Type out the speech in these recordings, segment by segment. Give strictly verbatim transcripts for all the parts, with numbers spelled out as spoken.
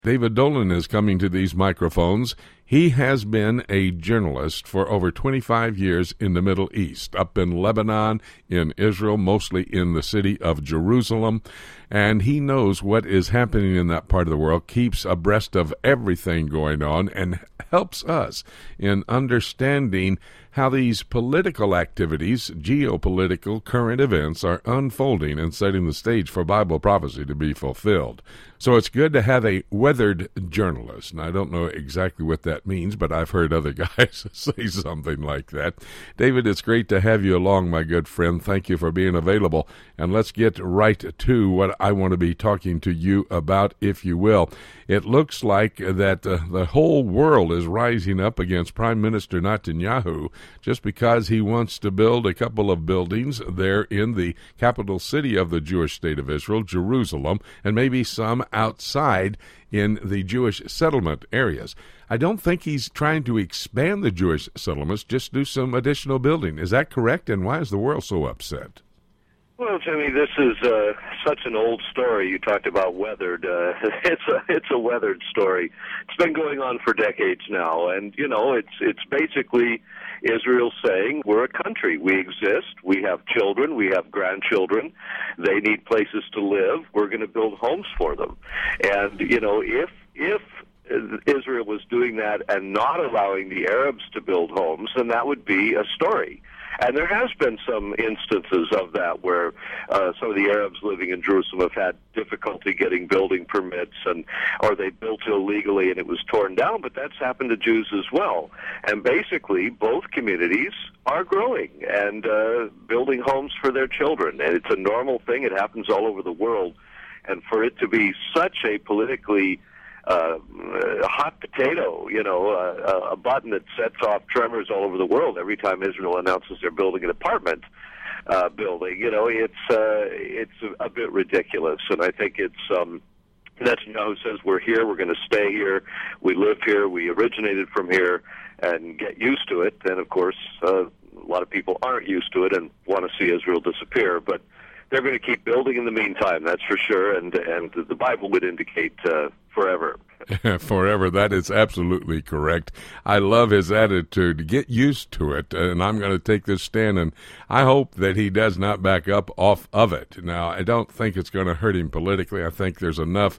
David Dolan is coming to these microphones. He has been a journalist for over twenty-five years in the Middle East, up in Lebanon, in Israel, mostly in the city of Jerusalem, and he knows what is happening in that part of the world, keeps abreast of everything going on, and helps us in understanding how these political activities, geopolitical current events, are unfolding and setting the stage for Bible prophecy to be fulfilled. So it's good to have a weathered journalist. And I don't know exactly what that means, but I've heard other guys say something like that. David, it's great to have you along, my good friend. Thank you for being available. And let's get right to what I want to be talking to you about, if you will. It looks like that uh, the whole world is rising up against Prime Minister Netanyahu just because he wants to build a couple of buildings there in the capital city of the Jewish state of Israel, Jerusalem, and maybe some outside in the Jewish settlement areas. I don't think he's trying to expand the Jewish settlements, just do some additional building. Is that correct? And why is the world so upset? Well, Jimmy, this is uh, such an old story. You talked about weathered. Uh, it's a it's a weathered story. It's been going on for decades now, and you know, it's it's basically Israel saying we're a country. We exist. We have children. We have grandchildren. They need places to live. We're going to build homes for them. And you know, if if Israel was doing that and not allowing the Arabs to build homes, then that would be a story. And there has been some instances of that where uh, some of the Arabs living in Jerusalem have had difficulty getting building permits, and or they built illegally and it was torn down, but that's happened to Jews as well. And basically, both communities are growing and uh, building homes for their children. And it's a normal thing. It happens all over the world. And for it to be such a politically Uh, a hot potato, you know, uh, a button that sets off tremors all over the world every time Israel announces they're building an apartment uh, building. You know, it's uh, it's a, a bit ridiculous, and I think it's um, Netanyahu says we're here, we're going to stay here, we live here, we originated from here, and get used to it. And of course, uh, a lot of people aren't used to it and want to see Israel disappear, but they're going to keep building in the meantime, that's for sure, and and the Bible would indicate uh, forever. Forever, that is absolutely correct. I love his attitude. Get used to it, and I'm going to take this stand, and I hope that he does not back up off of it. Now, I don't think it's going to hurt him politically. I think there's enough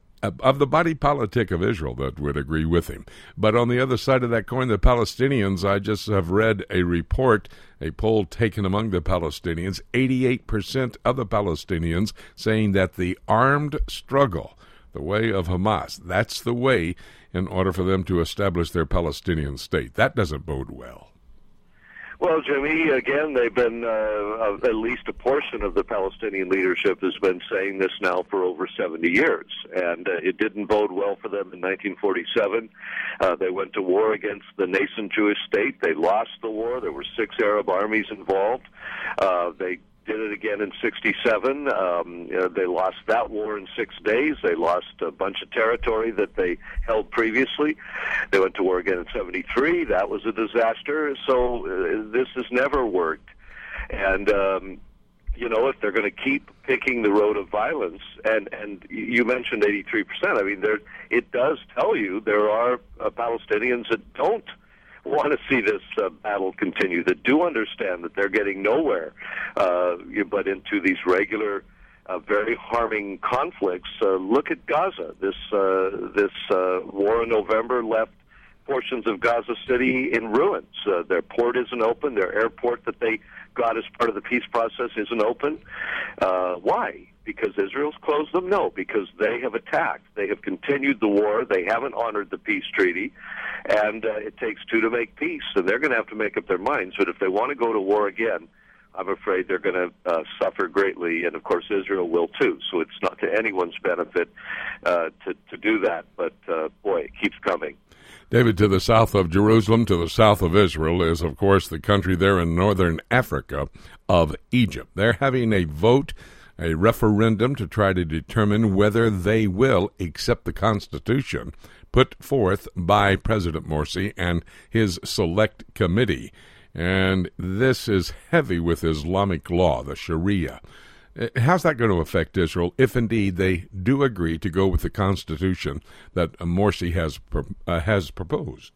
of the body politic of Israel that would agree with him. But on the other side of that coin, the Palestinians, I just have read a report, a poll taken among the Palestinians, eighty-eight percent of the Palestinians saying that the armed struggle, the way of Hamas, that's the way in order for them to establish their Palestinian state. That doesn't bode well. Well, Jimmy, again, they've been, uh, at least a portion of the Palestinian leadership has been saying this now for over seventy years, and uh, it didn't bode well for them in nineteen forty-seven. Uh, they went to war against the nascent Jewish state. They lost the war. There were six Arab armies involved. Uh, they did it again in sixty-seven. Um, you know, they lost that war in six days. They lost a bunch of territory that they held previously. They went to war again in seventy-three. That was a disaster. So uh, this has never worked. And, um, you know, if they're going to keep picking the road of violence, and, and you mentioned eighty-three percent, I mean, there, it does tell you there are uh, Palestinians that don't want to see this uh, battle continue, that do understand that they're getting nowhere, uh, but into these regular, uh, very harming conflicts. Uh, look at Gaza. This uh, this uh, war in November left portions of Gaza City in ruins. Uh, their port isn't open. Their airport that they got as part of the peace process isn't open. Uh, why? Because Israel's closed them? No, because they have attacked. They have continued the war. They haven't honored the peace treaty, and uh, it takes two to make peace, and they're going to have to make up their minds. But if they want to go to war again, I'm afraid they're going to uh, suffer greatly, and of course Israel will too. So it's not to anyone's benefit uh, to, to do that, but uh, boy, it keeps coming. David, to the south of Jerusalem, to the south of Israel, is, of course, the country there in northern Africa of Egypt. They're having a vote, a referendum to try to determine whether they will accept the Constitution put forth by President Morsi and his select committee. And this is heavy with Islamic law, the Sharia. How's that going to affect Israel if indeed they do agree to go with the constitution that Morsi has uh, has proposed?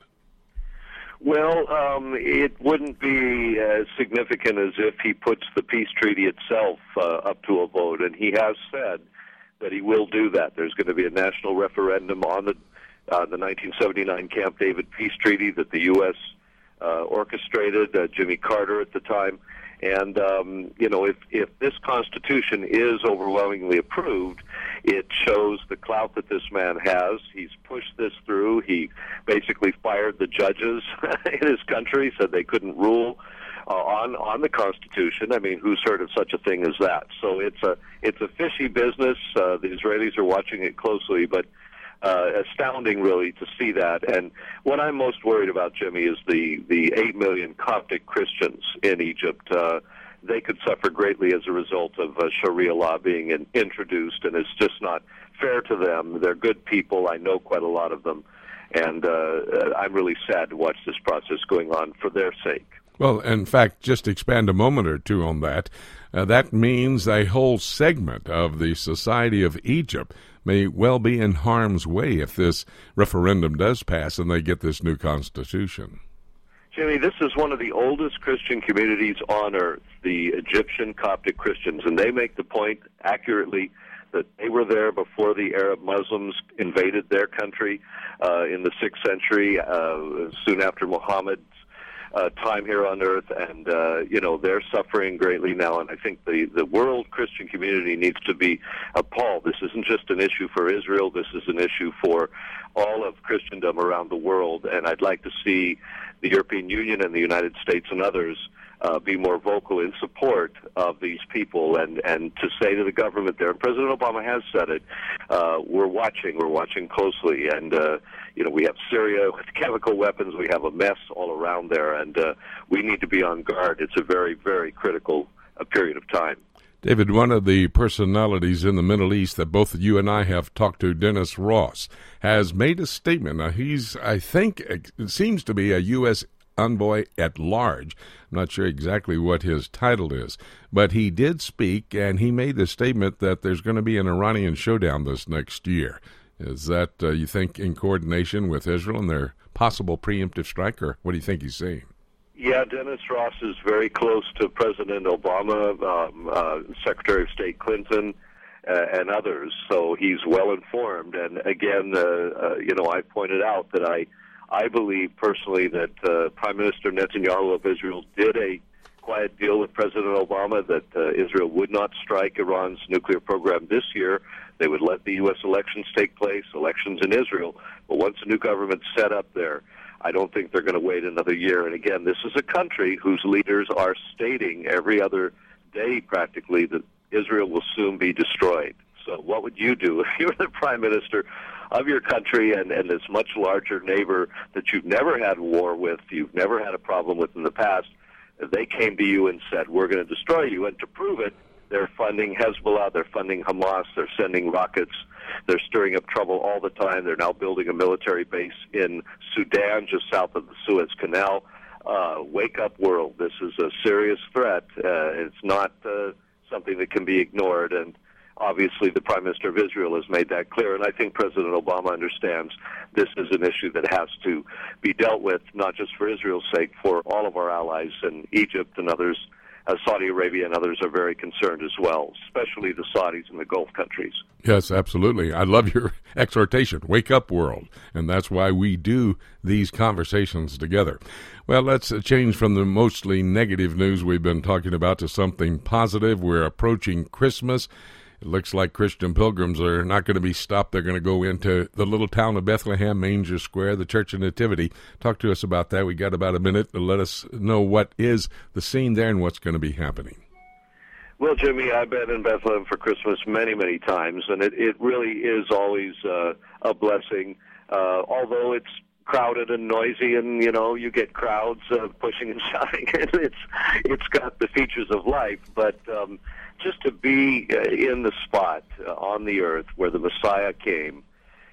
Well, um, it wouldn't be as significant as if he puts the peace treaty itself uh, up to a vote, and he has said that he will do that. There's going to be a national referendum on the uh, the nineteen seventy-nine Camp David peace treaty that the U S uh, orchestrated, uh, Jimmy Carter at the time. And, um, you know, if, if this Constitution is overwhelmingly approved, it shows the clout that this man has. He's pushed this through. He basically fired the judges in his country, said they couldn't rule uh, on on the Constitution. I mean, who's heard of such a thing as that? So it's a it's a fishy business. Uh, the Israelis are watching it closely, but Uh, astounding, really, to see that. And what I'm most worried about, Jimmy, is the, the eight million Coptic Christians in Egypt. Uh, they could suffer greatly as a result of uh, Sharia law being in, introduced, and it's just not fair to them. They're good people. I know quite a lot of them. And uh, I'm really sad to watch this process going on for their sake. Well, in fact, just to expand a moment or two on that, uh, that means a whole segment of the society of Egypt may well be in harm's way if this referendum does pass and they get this new constitution. Jimmy, this is one of the oldest Christian communities on earth, the Egyptian Coptic Christians, and they make the point accurately that they were there before the Arab Muslims invaded their country uh, in the sixth century, uh, soon after Muhammad's uh, time here on earth, and, uh, you know, they're suffering greatly now, and I think the, the world Christian community needs to be appalled. This isn't just an issue for Israel. This is an issue for all of Christendom around the world, and I'd like to see the European Union and the United States and others Uh, be more vocal in support of these people, and, and to say to the government there, and President Obama has said it, uh, we're watching, we're watching closely, and, uh, you know, we have Syria with chemical weapons, we have a mess all around there, and uh, we need to be on guard. It's a very, very critical uh, period of time. David, one of the personalities in the Middle East that both you and I have talked to, Dennis Ross, has made a statement. Now, he's, I think, it seems to be a U S envoy at large. I'm not sure exactly what his title is, but he did speak, and he made the statement that there's going to be an Iranian showdown this next year. Is that, uh, you think, in coordination with Israel and their possible preemptive strike, or what do you think he's saying? Yeah, Dennis Ross is very close to President Obama, um, uh, Secretary of State Clinton, uh, and others, so he's well informed. And again, uh, uh, you know, I pointed out that I I believe personally that uh, Prime Minister Netanyahu of Israel did a quiet deal with President Obama that uh, Israel would not strike Iran's nuclear program this year. They would let the U S elections take place, elections in Israel. But once a new government's set up there, I don't think they're going to wait another year. And again, this is a country whose leaders are stating every other day practically that Israel will soon be destroyed. So what would you do if you were the Prime Minister of your country and, and this much larger neighbor that you've never had war with, you've never had a problem with in the past? They came to you and said, we're going to destroy you. And to prove it, they're funding Hezbollah, they're funding Hamas, they're sending rockets, they're stirring up trouble all the time. They're now building a military base in Sudan, just south of the Suez Canal. Uh, wake up, world. This is a serious threat. Uh, it's not uh, something that can be ignored. And obviously, the Prime Minister of Israel has made that clear, and I think President Obama understands this is an issue that has to be dealt with, not just for Israel's sake, for all of our allies, and Egypt and others, uh, Saudi Arabia and others are very concerned as well, especially the Saudis and the Gulf countries. Yes, absolutely. I love your exhortation, wake up, world, and that's why we do these conversations together. Well, let's change from the mostly negative news we've been talking about to something positive. We're approaching Christmas. It looks like Christian pilgrims are not going to be stopped. They're going to go into the little town of Bethlehem, Manger Square, the Church of Nativity. Talk to us about that. We got about a minute to let us know what is the scene there and what's going to be happening. Well, Jimmy, I've been in Bethlehem for Christmas many, many times, and it, it really is always uh, a blessing, uh, although it's crowded and noisy, and, you know, you get crowds uh, pushing and shouting. it's It's got the features of life, but um, just to be uh, in the spot uh, on the earth where the Messiah came,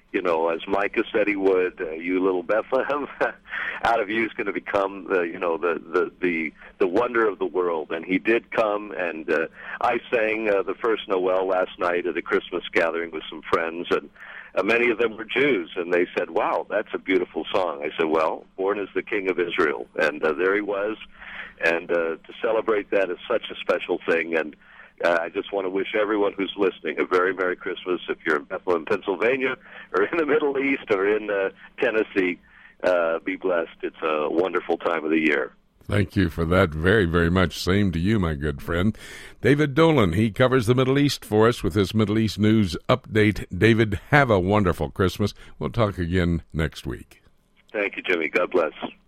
you know, as Micah said he would, uh, you little Bethlehem, out of you is going to become, the, you know, the, the, the, the wonder of the world. And he did come, and uh, I sang uh, the first Noel last night at a Christmas gathering with some friends, and uh, many of them were Jews, and they said, wow, that's a beautiful song. I said, well, born as the King of Israel. And uh, there he was, and uh, to celebrate that is such a special thing, and Uh, I just want to wish everyone who's listening a very Merry Christmas. If you're in Bethlehem, Pennsylvania, or in the Middle East, or in uh, Tennessee, uh, be blessed. It's a wonderful time of the year. Thank you for that very, very much. Same to you, my good friend. David Dolan, he covers the Middle East for us with his Middle East News Update. David, have a wonderful Christmas. We'll talk again next week. Thank you, Jimmy. God bless.